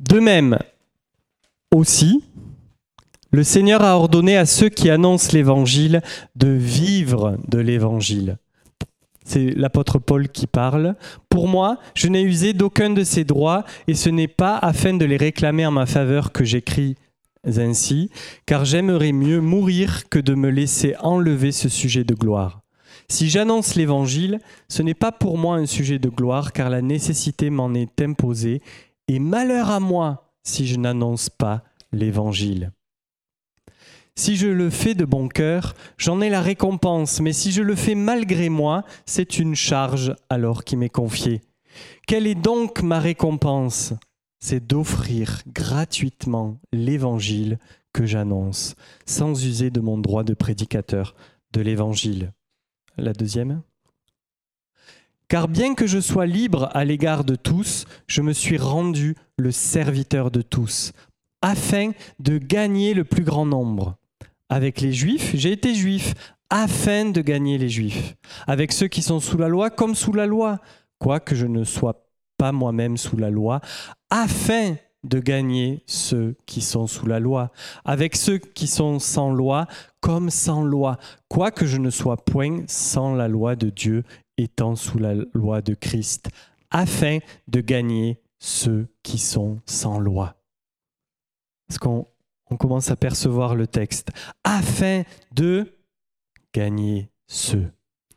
De même, aussi, le Seigneur a ordonné à ceux qui annoncent l'Évangile de vivre de l'Évangile. C'est l'apôtre Paul qui parle. Pour moi, je n'ai usé d'aucun de ces droits et ce n'est pas afin de les réclamer en ma faveur que j'écris ainsi, car j'aimerais mieux mourir que de me laisser enlever ce sujet de gloire. Si j'annonce l'Évangile, ce n'est pas pour moi un sujet de gloire, car la nécessité m'en est imposée, et malheur à moi si je n'annonce pas l'Évangile. Si je le fais de bon cœur, j'en ai la récompense, mais si je le fais malgré moi, c'est une charge alors qui m'est confiée. Quelle est donc ma récompense ? C'est d'offrir gratuitement l'Évangile que j'annonce, sans user de mon droit de prédicateur de l'Évangile. La deuxième. Car bien que je sois libre à l'égard de tous, je me suis rendu le serviteur de tous, afin de gagner le plus grand nombre. Avec les Juifs, j'ai été Juif, afin de gagner les Juifs. Avec ceux qui sont sous la loi, comme sous la loi, quoique je ne sois pas moi-même sous la loi, afin de gagner ceux qui sont sous la loi. Avec ceux qui sont sans loi, comme sans loi, quoique je ne sois point sans la loi de Dieu, étant sous la loi de Christ, afin de gagner ceux qui sont sans loi. Est-ce qu'on commence à percevoir le texte? Afin de gagner ceux.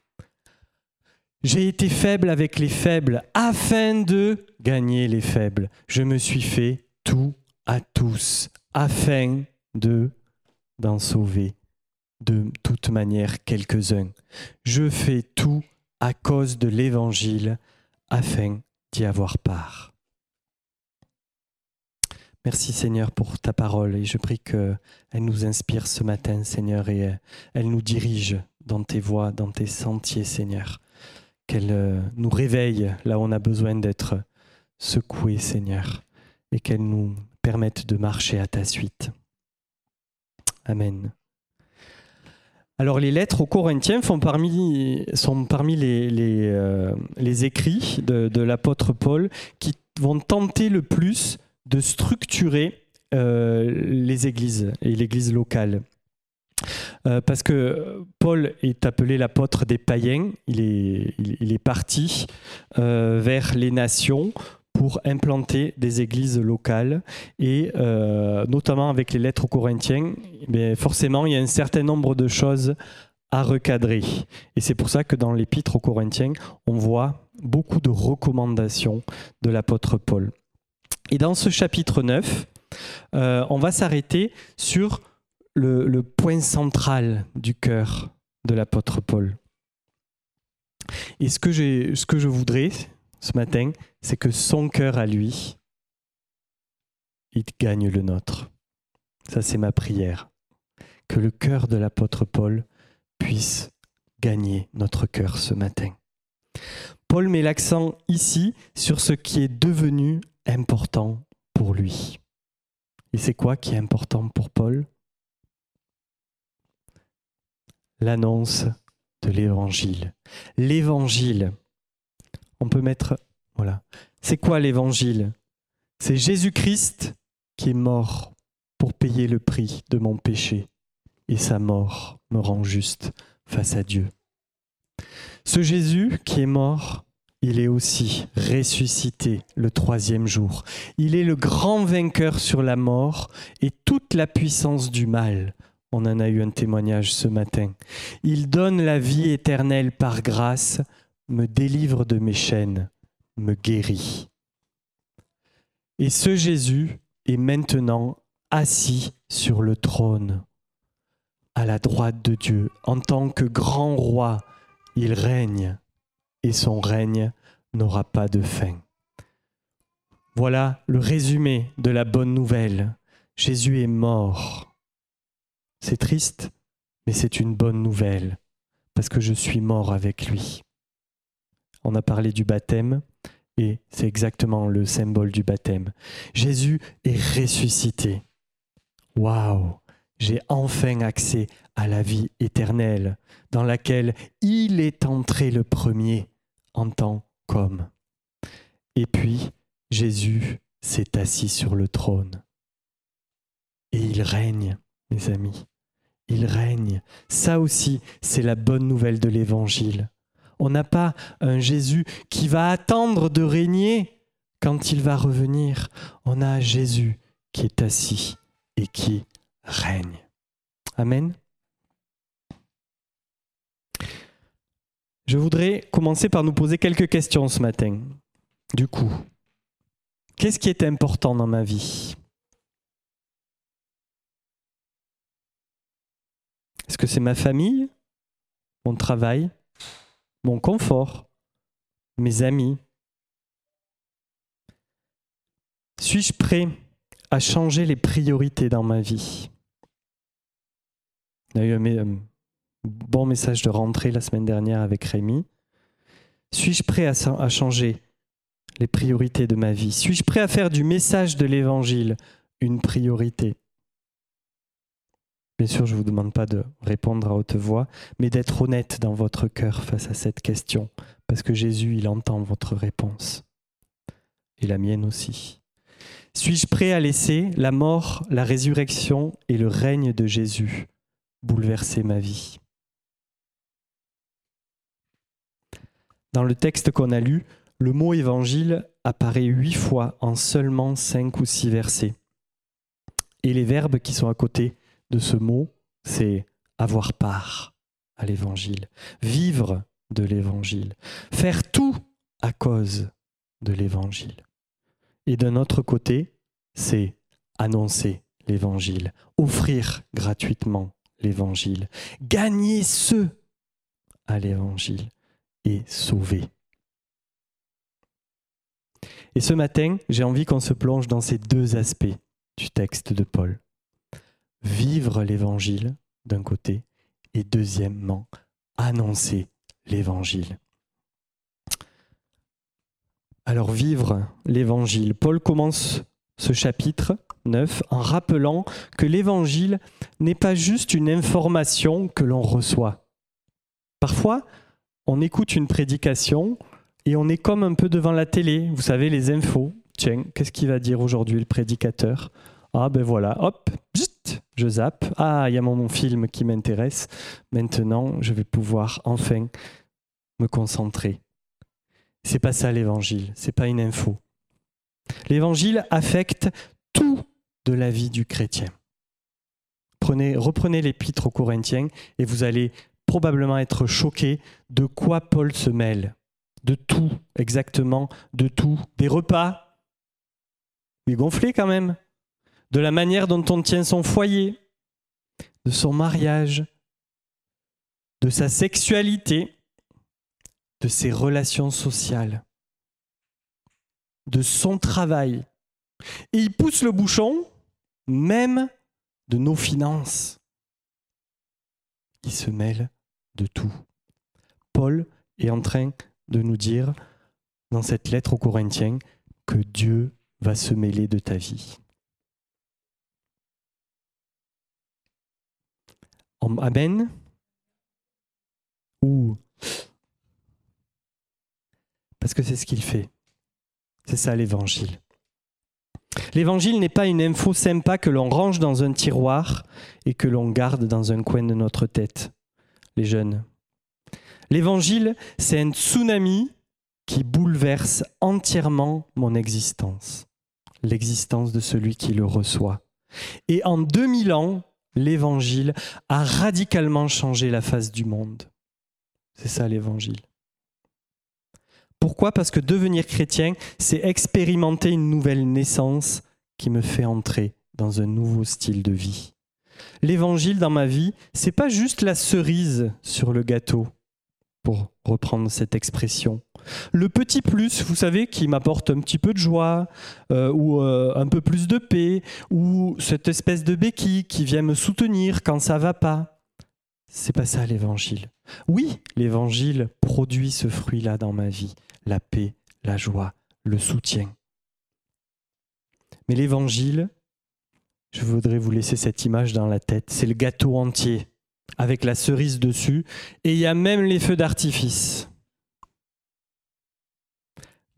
J'ai été faible avec les faibles, afin de gagner les faibles. Je me suis fait tout à tous, afin d'en sauver de toute manière quelques-uns. Je fais tout à cause de l'Évangile, afin d'y avoir part. Merci Seigneur pour ta parole et je prie qu'elle nous inspire ce matin Seigneur et elle nous dirige dans tes voies, dans tes sentiers Seigneur. Qu'elle nous réveille là où on a besoin d'être secoué Seigneur et qu'elle nous permette de marcher à ta suite. Amen. Alors les lettres aux Corinthiens sont parmi les écrits de l'apôtre Paul qui vont tenter le plus de structurer les églises et l'église locale. Parce que Paul est appelé l'apôtre des païens, il est parti vers les nations pour implanter des églises locales et notamment avec les lettres aux Corinthiens, forcément il y a un certain nombre de choses à recadrer. Et c'est pour ça que dans l'épître aux Corinthiens, on voit beaucoup de recommandations de l'apôtre Paul. Et dans ce chapitre 9, on va s'arrêter sur le point central du cœur de l'apôtre Paul. Et ce que je voudrais ce matin, c'est que son cœur à lui, il gagne le nôtre. Ça, c'est ma prière. Que le cœur de l'apôtre Paul puisse gagner notre cœur ce matin. Paul met l'accent ici sur ce qui est devenu important pour lui. Et c'est quoi qui est important pour Paul ? L'annonce de l'Évangile. L'Évangile. On peut mettre... Voilà. C'est quoi l'Évangile ? C'est Jésus-Christ qui est mort pour payer le prix de mon péché. Et sa mort me rend juste face à Dieu. Ce Jésus qui est mort, il est aussi ressuscité le 3e jour. Il est le grand vainqueur sur la mort et toute la puissance du mal. On en a eu un témoignage ce matin. Il donne la vie éternelle par grâce, me délivre de mes chaînes, me guérit. Et ce Jésus est maintenant assis sur le trône, à la droite de Dieu. En tant que grand roi, il règne et son règne n'aura pas de fin. Voilà le résumé de la bonne nouvelle. Jésus est mort. C'est triste, mais c'est une bonne nouvelle, parce que je suis mort avec lui. On a parlé du baptême, et c'est exactement le symbole du baptême. Jésus est ressuscité. Waouh! J'ai enfin accès à la vie éternelle, dans laquelle il est entré le premier en tant qu'homme. Et puis, Jésus s'est assis sur le trône. Et il règne, mes amis. Il règne. Ça aussi, c'est la bonne nouvelle de l'Évangile. On n'a pas un Jésus qui va attendre de régner quand il va revenir. On a un Jésus qui est assis et qui règne. Amen. Je voudrais commencer par nous poser quelques questions ce matin. Du coup, qu'est-ce qui est important dans ma vie ? Est-ce que c'est ma famille, mon travail, mon confort, mes amis ? Suis-je prêt à changer les priorités dans ma vie ? On a eu un bon message de rentrée la semaine dernière avec Rémi. Suis-je prêt à changer les priorités de ma vie ? Suis-je prêt à faire du message de l'Évangile une priorité ? Bien sûr, je ne vous demande pas de répondre à haute voix, mais d'être honnête dans votre cœur face à cette question, parce que Jésus, il entend votre réponse, et la mienne aussi. Suis-je prêt à laisser la mort, la résurrection et le règne de Jésus bouleverser ma vie ? Dans le texte qu'on a lu, le mot évangile apparaît 8 fois en seulement 5 ou 6 versets. Et les verbes qui sont à côté de ce mot, c'est avoir part à l'évangile, vivre de l'évangile, faire tout à cause de l'évangile. Et d'un autre côté, c'est annoncer l'évangile, offrir gratuitement l'évangile, gagner ceux à l'évangile et sauver. Et ce matin, j'ai envie qu'on se plonge dans ces deux aspects du texte de Paul. Vivre l'évangile d'un côté et deuxièmement, annoncer l'évangile. Alors vivre l'évangile. Paul commence ce chapitre 9 en rappelant que l'évangile n'est pas juste une information que l'on reçoit. Parfois, on écoute une prédication et on est comme un peu devant la télé, vous savez, les infos. Tiens, qu'est-ce qu'il va dire aujourd'hui le prédicateur ? Ah ben voilà, hop, je zappe. Ah, il y a mon film qui m'intéresse. Maintenant, je vais pouvoir enfin me concentrer. C'est pas ça l'évangile, c'est pas une info. L'évangile affecte tout de la vie du chrétien. Reprenez l'épître aux Corinthiens et vous allez probablement être choqués de quoi Paul se mêle. De tout, exactement, de tout. Des repas, il est gonflé quand même. De la manière dont on tient son foyer, de son mariage, de sa sexualité, de ses relations sociales, de son travail. Et il pousse le bouchon, même de nos finances. Il se mêle de tout. Paul est en train de nous dire, dans cette lettre aux Corinthiens, que Dieu va se mêler de ta vie. Amen. Ou parce que c'est ce qu'il fait. C'est ça l'évangile. L'évangile n'est pas une info sympa que l'on range dans un tiroir et que l'on garde dans un coin de notre tête, les jeunes. L'évangile, c'est un tsunami qui bouleverse entièrement mon existence, l'existence de celui qui le reçoit. Et en 2000 ans, l'évangile a radicalement changé la face du monde. C'est ça l'évangile. Pourquoi ? Parce que devenir chrétien, c'est expérimenter une nouvelle naissance qui me fait entrer dans un nouveau style de vie. L'évangile dans ma vie, c'est pas juste la cerise sur le gâteau, pour reprendre cette expression. Le petit plus, vous savez, qui m'apporte un petit peu de joie, ou un peu plus de paix, ou cette espèce de béquille qui vient me soutenir quand ça va pas. C'est pas ça l'évangile. Oui, l'évangile produit ce fruit-là dans ma vie, la paix, la joie, le soutien. Mais l'évangile, je voudrais vous laisser cette image dans la tête, c'est le gâteau entier, avec la cerise dessus, et il y a même les feux d'artifice.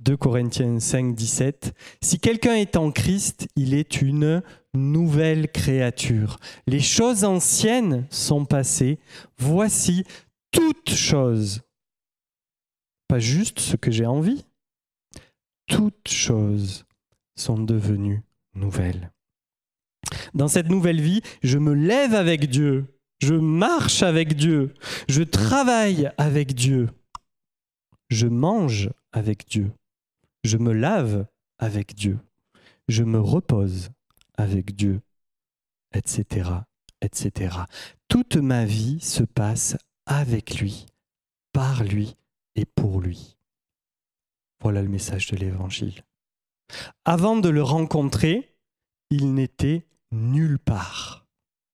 2 Corinthiens 5, 17. Si quelqu'un est en Christ, il est une nouvelle créature. Les choses anciennes sont passées. Voici toutes choses. Pas juste ce que j'ai envie. Toutes choses sont devenues nouvelles. Dans cette nouvelle vie, je me lève avec Dieu. Je marche avec Dieu. Je travaille avec Dieu. Je mange avec Dieu. Je me lave avec Dieu. Je me repose avec Dieu, etc., etc. Toute ma vie se passe avec lui, par lui et pour lui. Voilà le message de l'Évangile. Avant de le rencontrer, il n'était nulle part.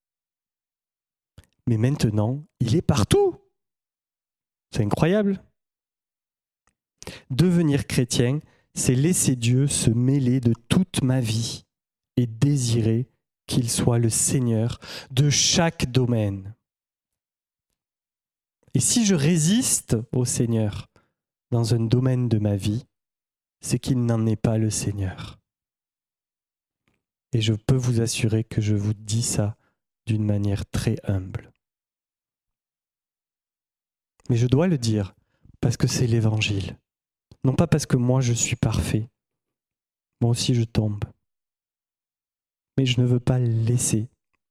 Mais maintenant, il est partout. C'est incroyable. Devenir chrétien, c'est laisser Dieu se mêler de toute ma vie et désirer qu'il soit le Seigneur de chaque domaine. Et si je résiste au Seigneur dans un domaine de ma vie, c'est qu'il n'en est pas le Seigneur. Et je peux vous assurer que je vous dis ça d'une manière très humble. Mais je dois le dire parce que c'est l'Évangile. Non pas parce que moi je suis parfait. Moi aussi je tombe. Mais je ne veux pas laisser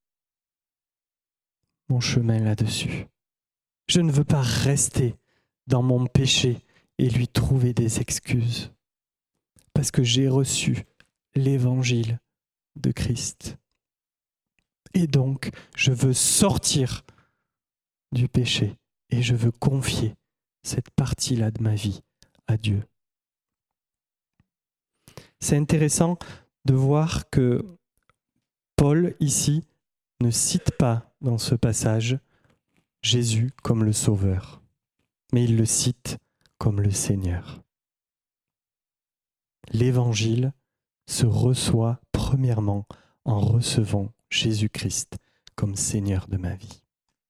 mon chemin là-dessus. Je ne veux pas rester dans mon péché et lui trouver des excuses. Parce que j'ai reçu l'Évangile de Christ. Et donc, je veux sortir du péché et je veux confier cette partie-là de ma vie à Dieu. C'est intéressant de voir que Paul, ici, ne cite pas dans ce passage Jésus comme le Sauveur, mais il le cite comme le Seigneur. L'Évangile se reçoit premièrement en recevant Jésus-Christ comme Seigneur de ma vie.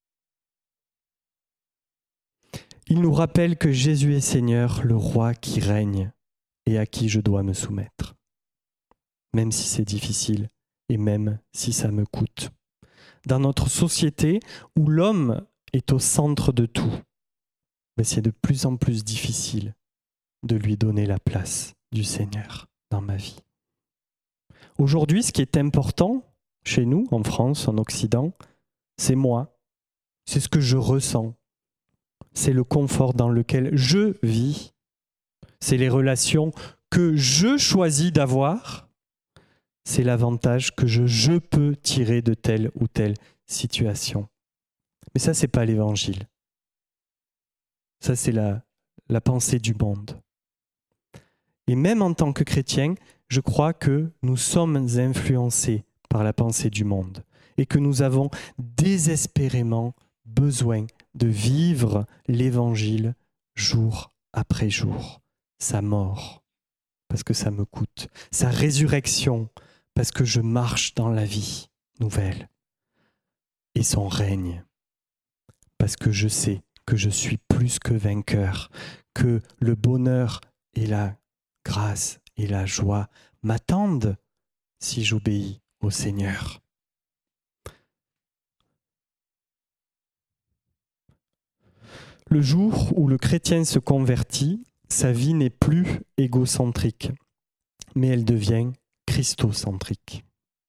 Il nous rappelle que Jésus est Seigneur, le roi qui règne et à qui je dois me soumettre, même si c'est difficile et même si ça me coûte. Dans notre société où l'homme est au centre de tout, c'est de plus en plus difficile de lui donner la place du Seigneur dans ma vie. Aujourd'hui, ce qui est important chez nous, en France, en Occident, c'est moi. C'est ce que je ressens. C'est le confort dans lequel je vis. C'est les relations que je choisis d'avoir. C'est l'avantage que je peux tirer de telle ou telle situation. Mais ça, c'est pas l'Évangile. Ça, c'est la pensée du monde. Et même en tant que chrétien, je crois que nous sommes influencés par la pensée du monde et que nous avons désespérément besoin de vivre l'Évangile jour après jour. Sa mort, parce que ça me coûte. Sa résurrection, parce que je marche dans la vie nouvelle. Et son règne, parce que je sais que je suis plus que vainqueur, que le bonheur et la grâce et la joie m'attendent si j'obéis au Seigneur. Le jour où le chrétien se convertit, sa vie n'est plus égocentrique, mais elle devient christocentrique.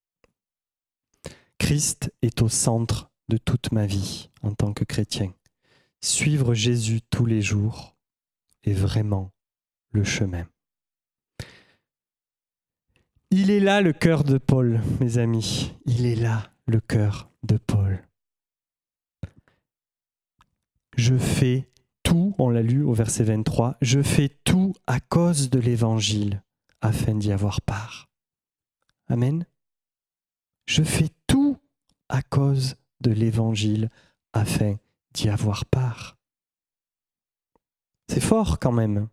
Christ est au centre de toute ma vie en tant que chrétien. Suivre Jésus tous les jours est vraiment le chemin. Il est là le cœur de Paul, mes amis. Il est là le cœur de Paul. Je fais tout, on l'a lu au verset 23, je fais tout à cause de l'Évangile, afin d'y avoir part. Amen. Je fais tout à cause de l'Évangile, afin d'y avoir part. C'est fort quand même.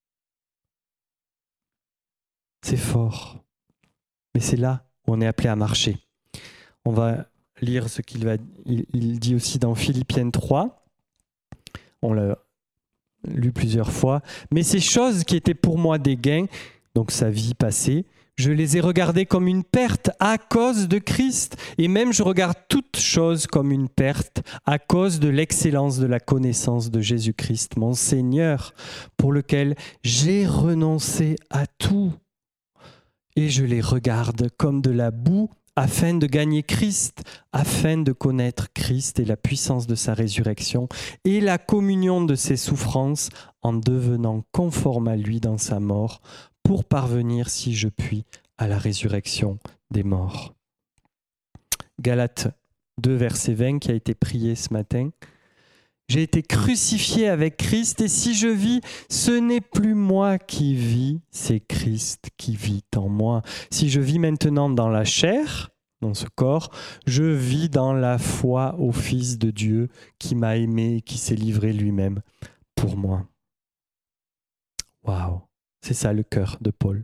C'est fort. Mais c'est là où on est appelé à marcher. On va lire ce qu'il dit aussi dans Philippiens 3. On l'a lu plusieurs fois. Mais ces choses qui étaient pour moi des gains, donc sa vie passée, je les ai regardées comme une perte à cause de Christ. Et même je regarde toutes choses comme une perte à cause de l'excellence de la connaissance de Jésus-Christ, mon Seigneur, pour lequel j'ai renoncé à tout. Et je les regarde comme de la boue afin de gagner Christ, afin de connaître Christ et la puissance de sa résurrection et la communion de ses souffrances en devenant conforme à lui dans sa mort pour parvenir, si je puis, à la résurrection des morts. Galates 2, verset 20 qui a été prié ce matin. J'ai été crucifié avec Christ et si je vis, ce n'est plus moi qui vis, c'est Christ qui vit en moi. Si je vis maintenant dans la chair, dans ce corps, je vis dans la foi au Fils de Dieu qui m'a aimé et qui s'est livré lui-même pour moi. Waouh, c'est ça le cœur de Paul.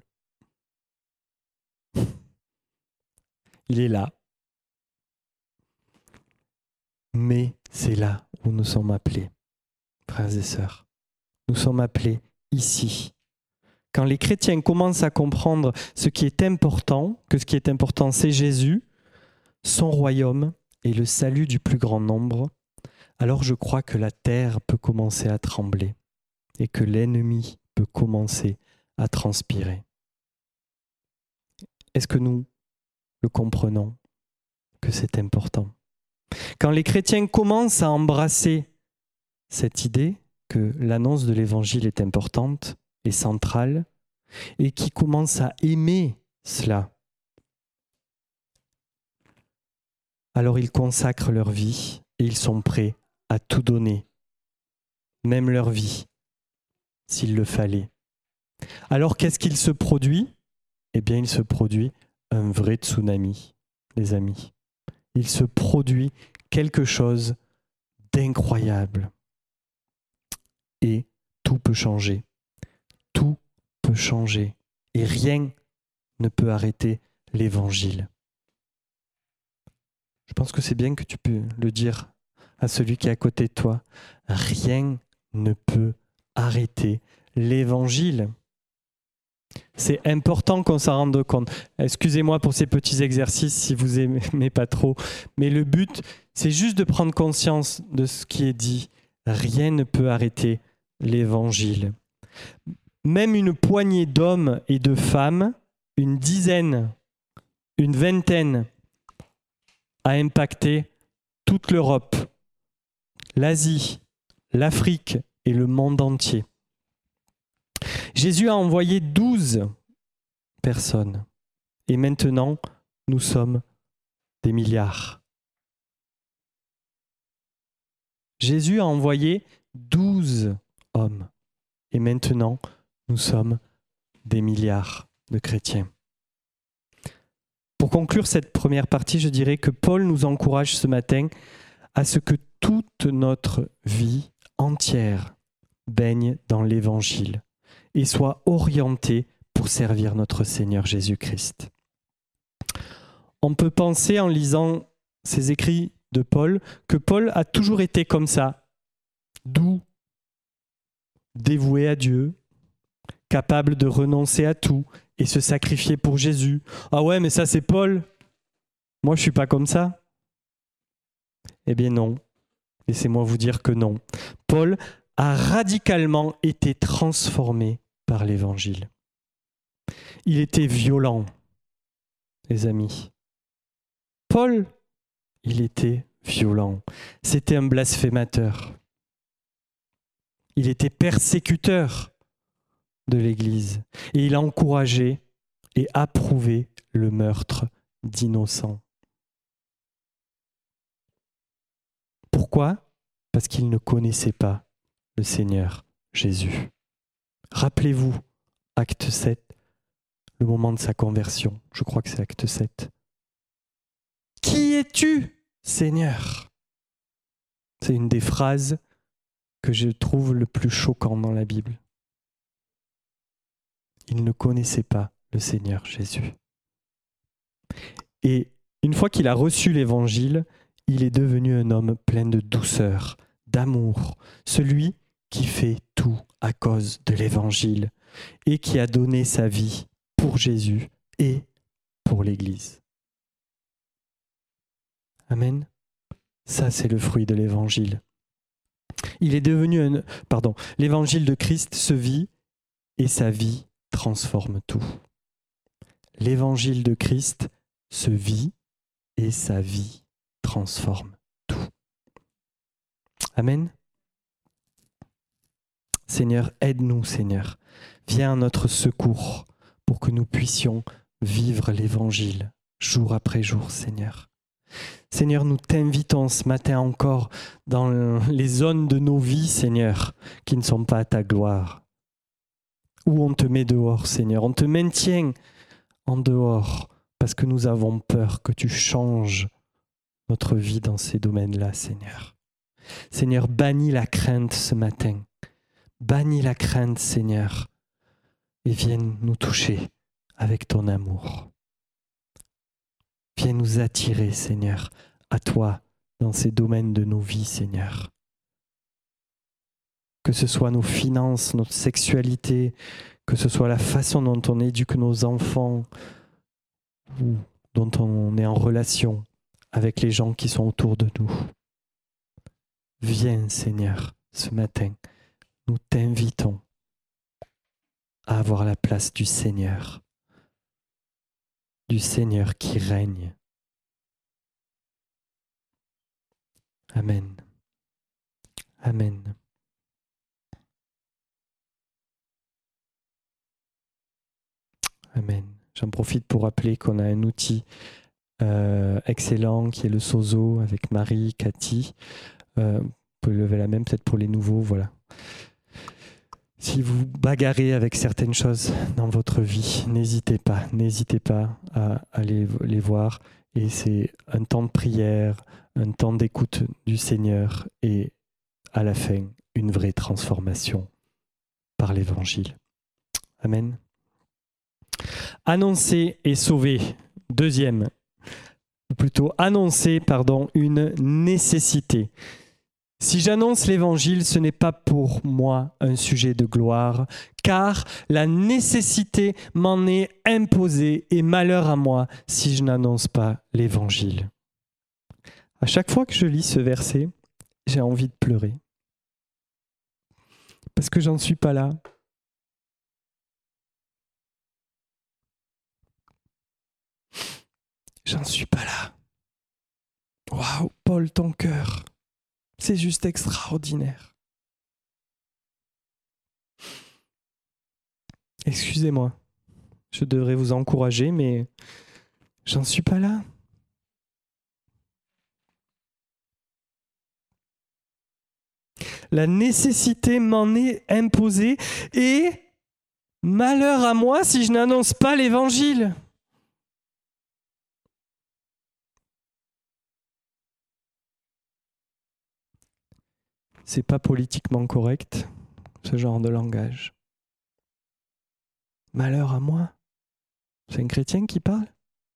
Il est là. Mais c'est là où nous sommes appelés, frères et sœurs. Nous sommes appelés ici. Quand les chrétiens commencent à comprendre ce qui est important, que ce qui est important c'est Jésus, son royaume et le salut du plus grand nombre, alors je crois que la terre peut commencer à trembler et que l'ennemi peut commencer à transpirer. Est-ce que nous le comprenons, que c'est important ? Quand les chrétiens commencent à embrasser cette idée que l'annonce de l'évangile est importante et centrale, et qui commencent à aimer cela, alors ils consacrent leur vie et ils sont prêts à tout donner, même leur vie, s'il le fallait. Alors qu'est-ce qu'il se produit ? Eh bien, il se produit un vrai tsunami, les amis. Il se produit quelque chose d'incroyable. Et tout peut changer. Tout peut changer. Et rien ne peut arrêter l'évangile. Je pense que c'est bien que tu peux le dire à celui qui est à côté de toi. Rien ne peut arrêter l'évangile. C'est important qu'on s'en rende compte. Excusez-moi pour ces petits exercices si vous n'aimez pas trop, mais le but, c'est juste de prendre conscience de ce qui est dit. Rien ne peut arrêter l'évangile. Même une poignée d'hommes et de femmes, une dizaine, une vingtaine, a impacté toute l'Europe, l'Asie, l'Afrique et le monde entier. Jésus a envoyé 12 personnes et maintenant nous sommes des milliards. Jésus a envoyé 12 hommes et maintenant nous sommes des milliards de chrétiens. Pour conclure cette première partie, je dirais que Paul nous encourage ce matin à ce que toute notre vie entière baigne dans l'Évangile et soit orientée pour servir notre Seigneur Jésus-Christ. On peut penser en lisant ces écrits de Paul que Paul a toujours été comme ça, doux, dévoué à Dieu, capable de renoncer à tout et se sacrifier pour Jésus. Ah ouais, mais ça c'est Paul. Moi je suis pas comme ça. Eh bien non. Laissez-moi vous dire que non. Paul a radicalement été transformé par l'Évangile. Il était violent, les amis. Paul, il était violent. C'était un blasphémateur. Il était persécuteur de l'Église. Et il a encouragé et approuvé le meurtre d'innocents. Pourquoi ? Parce qu'il ne connaissait pas le Seigneur Jésus. Rappelez-vous, acte 7, le moment de sa conversion. Je crois que c'est acte 7. Qui es-tu, Seigneur ? C'est une des phrases que je trouve le plus choquant dans la Bible. Il ne connaissait pas le Seigneur Jésus. Et une fois qu'il a reçu l'Évangile, il est devenu un homme plein de douceur, d'amour, celui qui fait tout à cause de l'Évangile et qui a donné sa vie pour Jésus et pour l'Église. Amen. Ça, c'est le fruit de l'Évangile. L'Évangile de Christ se vit et sa vie transforme tout. L'Évangile de Christ se vit et sa vie transforme tout. Amen. Seigneur, aide-nous, Seigneur. Viens à notre secours pour que nous puissions vivre l'Évangile jour après jour, Seigneur. Seigneur, nous t'invitons ce matin encore dans les zones de nos vies, Seigneur, qui ne sont pas à ta gloire. Où on te met dehors, Seigneur. On te maintient en dehors parce que nous avons peur que tu changes notre vie dans ces domaines-là, Seigneur. Seigneur, bannis la crainte ce matin. Bannis la crainte, Seigneur, et viens nous toucher avec ton amour. Viens nous attirer, Seigneur, à toi dans ces domaines de nos vies, Seigneur. Que ce soit nos finances, notre sexualité, que ce soit la façon dont on éduque nos enfants ou dont on est en relation avec les gens qui sont autour de nous. Viens, Seigneur, ce matin, nous t'invitons à avoir la place du Seigneur qui règne. Amen. Amen. Amen. J'en profite pour rappeler qu'on a un outil excellent qui est le Sozo avec Marie, Cathy. Vous pouvez lever la main peut-être pour les nouveaux, voilà. Si vous bagarrez avec certaines choses dans votre vie, n'hésitez pas à aller les voir. Et c'est un temps de prière, un temps d'écoute du Seigneur et à la fin, une vraie transformation par l'Évangile. Amen. Annoncer et sauver. Deuxième, ou plutôt annoncer, une nécessité. Si j'annonce l'Évangile, ce n'est pas pour moi un sujet de gloire, car la nécessité m'en est imposée et malheur à moi si je n'annonce pas l'Évangile. À chaque fois que je lis ce verset, j'ai envie de pleurer. Parce que j'en suis pas là. J'en suis pas là. Waouh, Paul, ton cœur. C'est juste extraordinaire. Excusez-moi, je devrais vous encourager, mais j'en suis pas là. La nécessité m'en est imposée et malheur à moi si je n'annonce pas l'Évangile. C'est pas politiquement correct, ce genre de langage. Malheur à moi. C'est un chrétien qui parle ?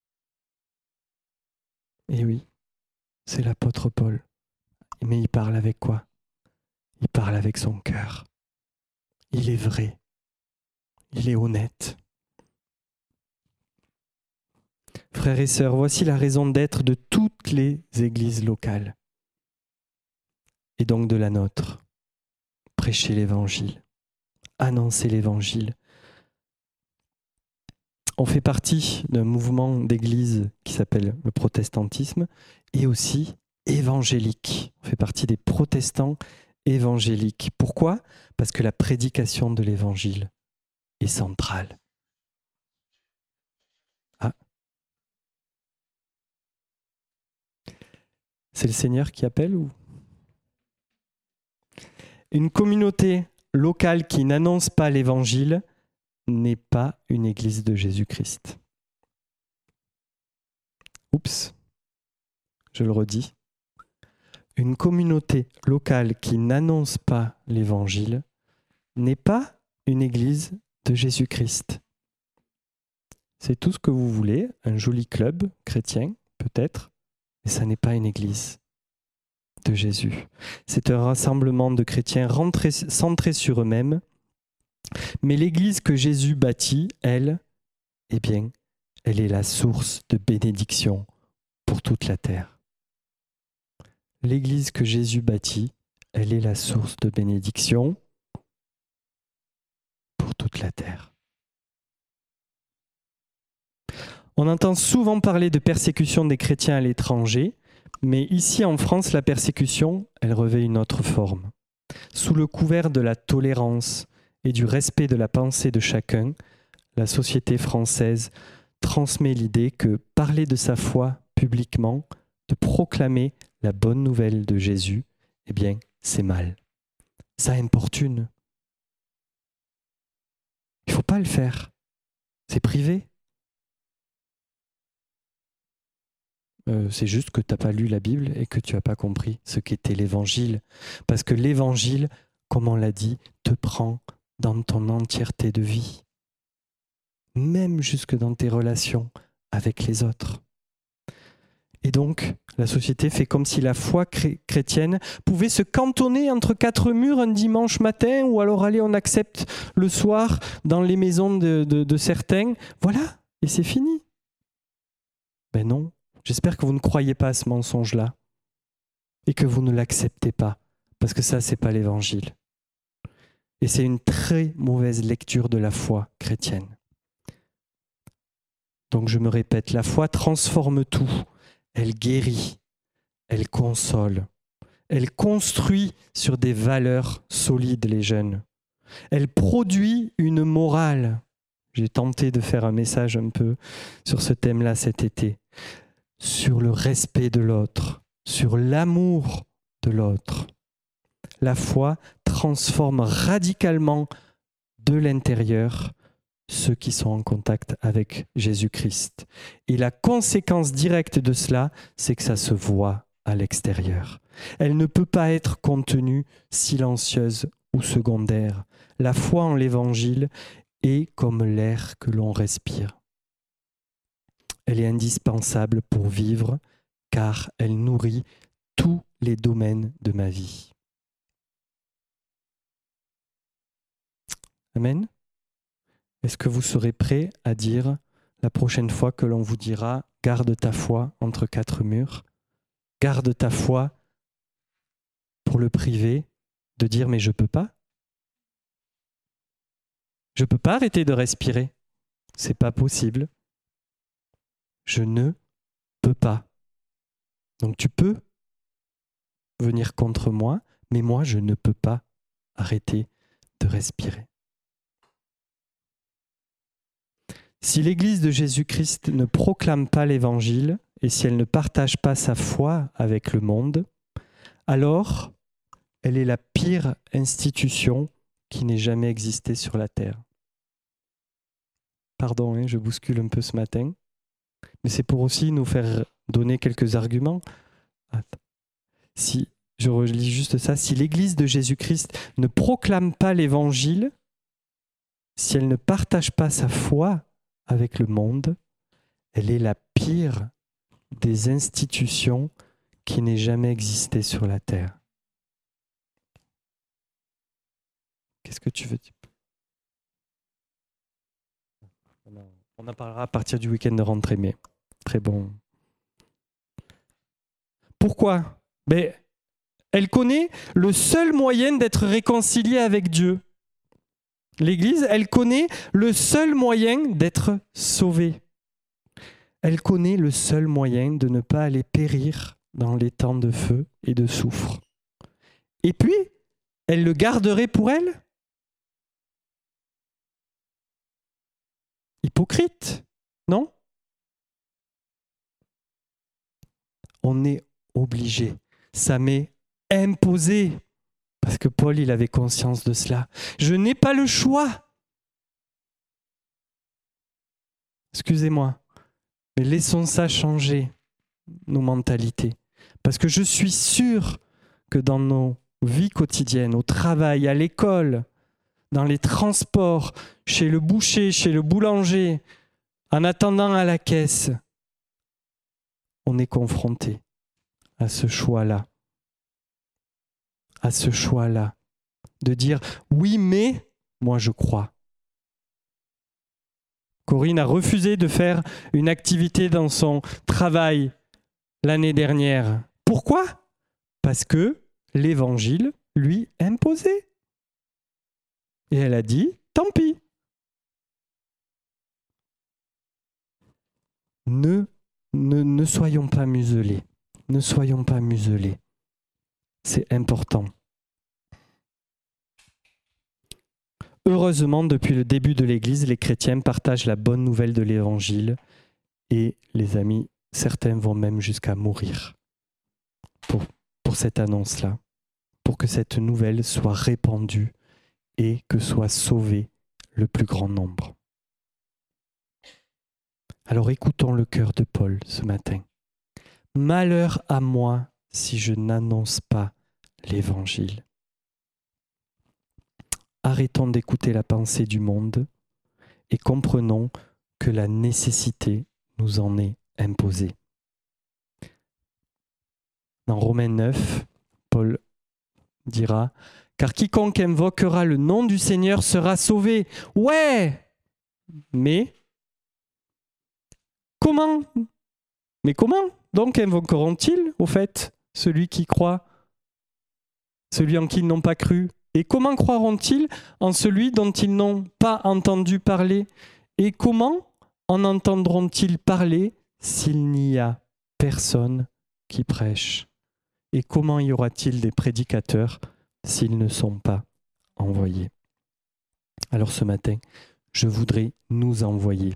Eh oui, c'est l'apôtre Paul. Mais il parle avec quoi ? Il parle avec son cœur. Il est vrai. Il est honnête. Frères et sœurs, voici la raison d'être de toutes les églises locales. Et donc de la nôtre. Prêcher l'Évangile. Annoncer l'Évangile. On fait partie d'un mouvement d'église qui s'appelle le protestantisme et aussi évangélique. On fait partie des protestants évangéliques. Pourquoi ? Parce que la prédication de l'Évangile est centrale. Ah. C'est le Seigneur qui appelle ou ? Une communauté locale qui n'annonce pas l'Évangile n'est pas une église de Jésus-Christ. Oups, je le redis. Une communauté locale qui n'annonce pas l'Évangile n'est pas une église de Jésus-Christ. C'est tout ce que vous voulez, un joli club chrétien, peut-être, mais ça n'est pas une église. de Jésus. C'est un rassemblement de chrétiens centrés sur eux-mêmes. Mais l'Église que Jésus bâtit, elle, eh bien, elle est la source de bénédiction pour toute la terre. L'Église que Jésus bâtit, elle est la source de bénédiction pour toute la terre. On entend souvent parler de persécution des chrétiens à l'étranger, mais ici en France, la persécution, elle revêt une autre forme. Sous le couvert de la tolérance et du respect de la pensée de chacun, la société française transmet l'idée que parler de sa foi publiquement, de proclamer la bonne nouvelle de Jésus, eh bien, c'est mal. Ça importune. Il ne faut pas le faire. C'est privé. C'est juste que tu n'as pas lu la Bible et que tu n'as pas compris ce qu'était l'Évangile. Parce que l'Évangile, comme on l'a dit, te prend dans ton entièreté de vie. Même jusque dans tes relations avec les autres. Et donc, la société fait comme si la foi chrétienne pouvait se cantonner entre quatre murs un dimanche matin, ou alors allez, on accepte le soir dans les maisons de certains. Voilà, et c'est fini. Ben non. J'espère que vous ne croyez pas à ce mensonge-là et que vous ne l'acceptez pas, parce que ça, c'est pas l'Évangile. Et c'est une très mauvaise lecture de la foi chrétienne. Donc je me répète, la foi transforme tout. Elle guérit, elle console, elle construit sur des valeurs solides les jeunes. Elle produit une morale. J'ai tenté de faire un message un peu sur ce thème-là cet été. Sur le respect de l'autre, sur l'amour de l'autre. La foi transforme radicalement de l'intérieur ceux qui sont en contact avec Jésus-Christ. Et la conséquence directe de cela, c'est que ça se voit à l'extérieur. Elle ne peut pas être contenue, silencieuse ou secondaire. La foi en l'Évangile est comme l'air que l'on respire. Elle est indispensable pour vivre, car elle nourrit tous les domaines de ma vie. Amen. Est-ce que vous serez prêts à dire, la prochaine fois que l'on vous dira « garde ta foi entre quatre murs », garde ta foi pour le privé, de dire « mais je ne peux pas ». Je ne peux pas arrêter de respirer. Ce n'est pas possible. Je ne peux pas. Donc tu peux venir contre moi, mais moi je ne peux pas arrêter de respirer. Si l'Église de Jésus-Christ ne proclame pas l'Évangile et si elle ne partage pas sa foi avec le monde, alors elle est la pire institution qui n'ait jamais existé sur la terre. Pardon, je bouscule un peu ce matin. Mais c'est pour aussi nous faire donner quelques arguments. Si je relis juste ça, si l'Église de Jésus-Christ ne proclame pas l'Évangile, si elle ne partage pas sa foi avec le monde, elle est la pire des institutions qui n'ait jamais existé sur la terre. Qu'est-ce que tu veux dire ? On en parlera à partir du week-end de rentrée, mais très bon. Pourquoi ? Elle connaît le seul moyen d'être réconciliée avec Dieu. L'Église, elle connaît le seul moyen d'être sauvée. Elle connaît le seul moyen de ne pas aller périr dans les temps de feu et de soufre. Et puis, elle le garderait pour elle ? Hypocrite, non ? On est obligé. Ça m'est imposé. Parce que Paul, il avait conscience de cela. Je n'ai pas le choix. Excusez-moi, mais laissons ça changer nos mentalités. Parce que je suis sûr que dans nos vies quotidiennes, au travail, à l'école, dans les transports, chez le boucher, chez le boulanger, en attendant à la caisse, on est confronté à ce choix-là. à ce choix-là, de dire oui, mais moi je crois. Corinne a refusé de faire une activité dans son travail l'année dernière. Pourquoi ? Parce que l'évangile lui imposait. Et elle a dit, tant pis. Ne soyons pas muselés. Ne soyons pas muselés. C'est important. Heureusement, depuis le début de l'Église, les chrétiens partagent la bonne nouvelle de l'Évangile et, les amis, certains vont même jusqu'à mourir pour cette annonce-là, pour que cette nouvelle soit répandue et que soit sauvé le plus grand nombre. Alors écoutons le cœur de Paul ce matin. Malheur à moi si je n'annonce pas l'Évangile. Arrêtons d'écouter la pensée du monde et comprenons que la nécessité nous en est imposée. Dans Romains 9, Paul dira « Car quiconque invoquera le nom du Seigneur sera sauvé. » Ouais, mais comment ? Mais comment donc invoqueront-ils, au fait, celui qui croit, celui en qui ils n'ont pas cru ? Et comment croiront-ils en celui dont ils n'ont pas entendu parler ? Et comment en entendront-ils parler s'il n'y a personne qui prêche ? Et comment y aura-t-il des prédicateurs s'ils ne sont pas envoyés ? Alors ce matin, je voudrais nous envoyer.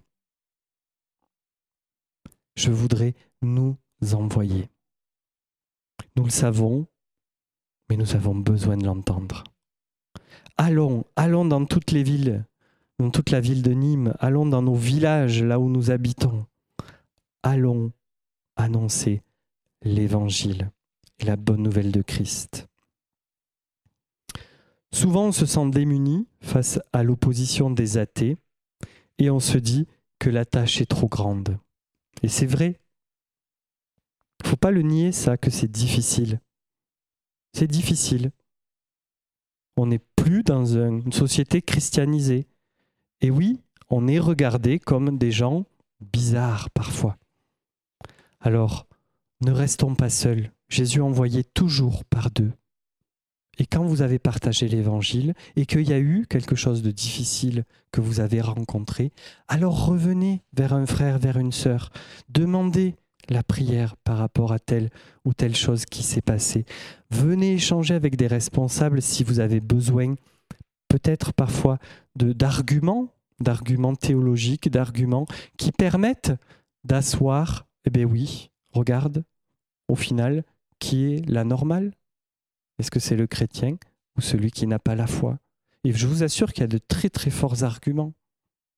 Je voudrais nous envoyer. Nous le savons, mais nous avons besoin de l'entendre. Allons dans toutes les villes, dans toute la ville de Nîmes, allons dans nos villages, là où nous habitons. Allons annoncer l'Évangile et la bonne nouvelle de Christ. Souvent, on se sent démuni face à l'opposition des athées et on se dit que la tâche est trop grande. Et c'est vrai. Il ne faut pas le nier, ça, que c'est difficile. C'est difficile. On n'est plus dans une société christianisée. Et oui, on est regardé comme des gens bizarres parfois. Alors, ne restons pas seuls. Jésus envoyait toujours par deux. Et quand vous avez partagé l'Évangile et qu'il y a eu quelque chose de difficile que vous avez rencontré, alors revenez vers un frère, vers une sœur. Demandez la prière par rapport à telle ou telle chose qui s'est passée. Venez échanger avec des responsables si vous avez besoin, peut-être parfois d'arguments théologiques, d'arguments qui permettent d'asseoir, eh bien oui, regarde, au final, qui est la normale ? Est-ce que c'est le chrétien ou celui qui n'a pas la foi ? Et je vous assure qu'il y a de très très forts arguments. D'accord ?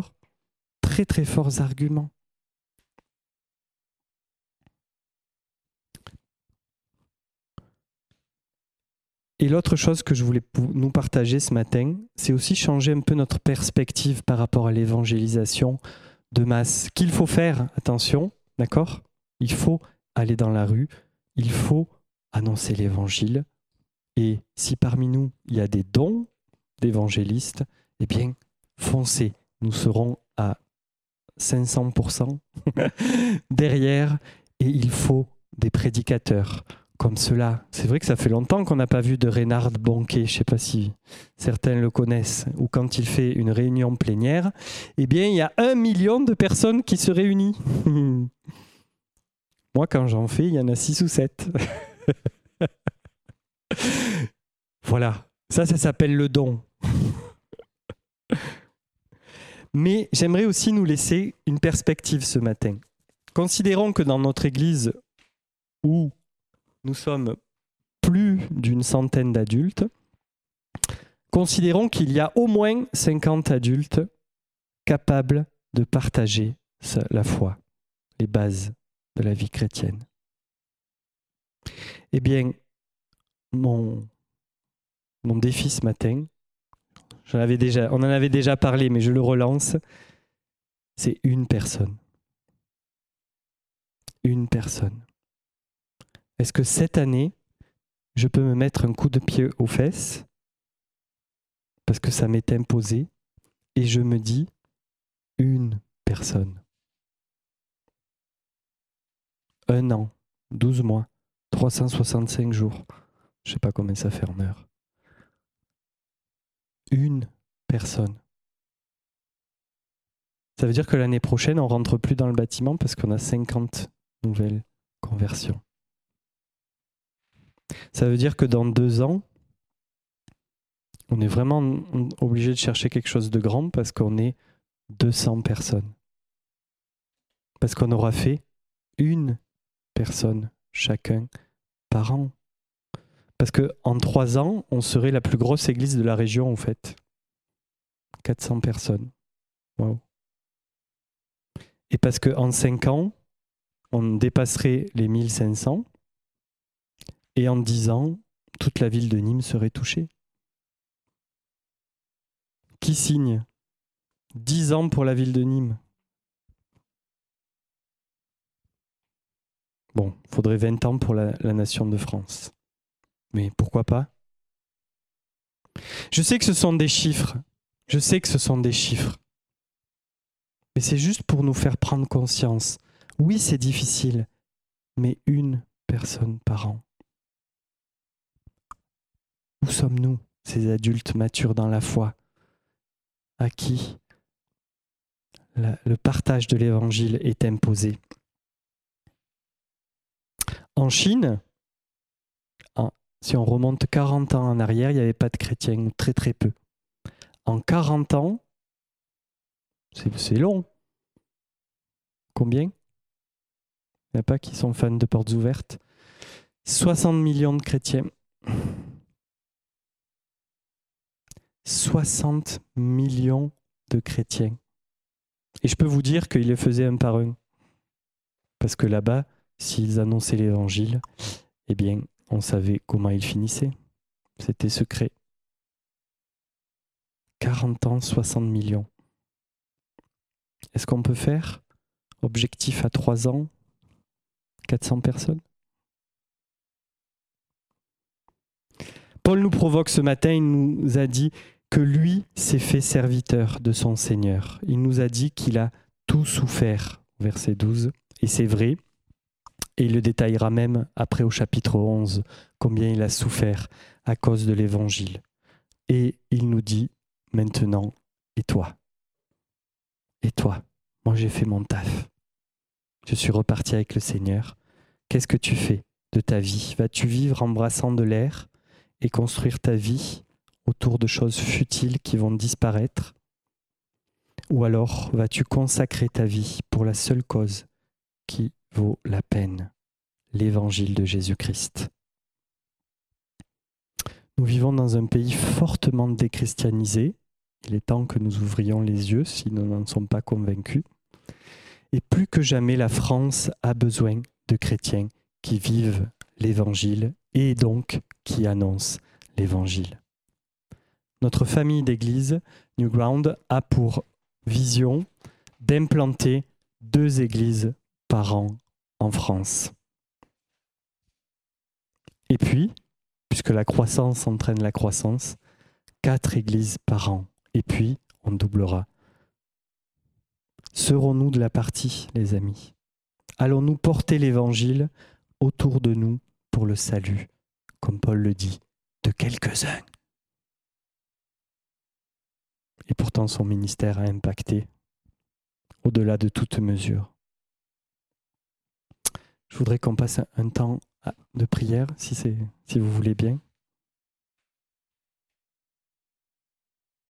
Très très forts arguments. Et l'autre chose que je voulais nous partager ce matin, c'est aussi changer un peu notre perspective par rapport à l'évangélisation de masse. Qu'il faut faire, attention, d'accord ? Il faut aller dans la rue, il faut annoncer l'évangile. Et si parmi nous, il y a des dons d'évangélistes, eh bien, foncez. Nous serons à 500% derrière et il faut des prédicateurs comme cela. C'est vrai que ça fait longtemps qu'on n'a pas vu de Reinhard Bonnke, je ne sais pas si certains le connaissent, ou quand il fait une réunion plénière, eh bien, il y a 1 million de personnes qui se réunissent. Moi, quand j'en fais, il y en a 6 ou 7. Voilà, ça s'appelle le don. Mais j'aimerais aussi nous laisser une perspective ce matin. Considérons que dans notre église, où nous sommes plus d'une centaine d'adultes, considérons qu'il y a au moins 50 adultes capables de partager la foi, les bases de la vie chrétienne. Eh bien, mon défi ce matin, on en avait déjà parlé, mais je le relance, c'est une personne. Une personne. Est-ce que cette année, je peux me mettre un coup de pied aux fesses parce que ça m'est imposé et je me dis une personne. 1 an, 12 mois, 365 jours. Je ne sais pas combien ça fait en heures. Une personne. Ça veut dire que l'année prochaine, on ne rentre plus dans le bâtiment parce qu'on a 50 nouvelles conversions. Ça veut dire que dans 2 ans, on est vraiment obligé de chercher quelque chose de grand parce qu'on est 200 personnes. Parce qu'on aura fait une personne chacun par an. Parce qu'en 3 ans, on serait la plus grosse église de la région, en fait. 400 personnes. Wow. Et parce qu'en 5 ans, on dépasserait les 1500. Et en 10 ans, toute la ville de Nîmes serait touchée. Qui signe 10 ans pour la ville de Nîmes. Bon, il faudrait 20 ans pour la nation de France. Mais pourquoi pas? Je sais que ce sont des chiffres. Je sais que ce sont des chiffres. Mais c'est juste pour nous faire prendre conscience. Oui, c'est difficile, mais une personne par an. Où sommes-nous, ces adultes matures dans la foi, à qui le partage de l'évangile est imposé? En Chine, si on remonte 40 ans en arrière, il n'y avait pas de chrétiens, ou très très peu. En 40 ans, c'est long. Combien? Il n'y en a pas qui sont fans de portes ouvertes. 60 millions de chrétiens. 60 millions de chrétiens. Et je peux vous dire qu'ils le faisaient un par un. Parce que là-bas, s'ils annonçaient l'évangile, eh bien, on savait comment ils finissaient. C'était secret. 40 ans, 60 millions. Est-ce qu'on peut faire objectif à 3 ans, 400 personnes? Paul nous provoque ce matin, il nous a dit que lui s'est fait serviteur de son Seigneur. Il nous a dit qu'il a tout souffert, verset 12, et c'est vrai, et il le détaillera même après au chapitre 11, combien il a souffert à cause de l'Évangile. Et il nous dit maintenant, et toi? Et toi? Moi j'ai fait mon taf. Je suis reparti avec le Seigneur. Qu'est-ce que tu fais de ta vie? Vas-tu vivre en brassant de l'air et construire ta vie autour de choses futiles qui vont disparaître? Ou alors vas-tu consacrer ta vie pour la seule cause qui vaut la peine, l'évangile de Jésus-Christ? Nous vivons dans un pays fortement déchristianisé. Il est temps que nous ouvrions les yeux si nous n'en sommes pas convaincus. Et plus que jamais, la France a besoin de chrétiens qui vivent l'évangile et donc qui annoncent l'évangile. Notre famille d'église, New Ground, a pour vision d'implanter 2 églises par an en France. Et puis, puisque la croissance entraîne la croissance, 4 églises par an. Et puis, on doublera. Serons-nous de la partie, les amis? Allons-nous porter l'évangile autour de nous pour le salut, comme Paul le dit, de quelques-uns? Et pourtant, son ministère a impacté au-delà de toute mesure. Je voudrais qu'on passe un temps de prière, si vous voulez bien.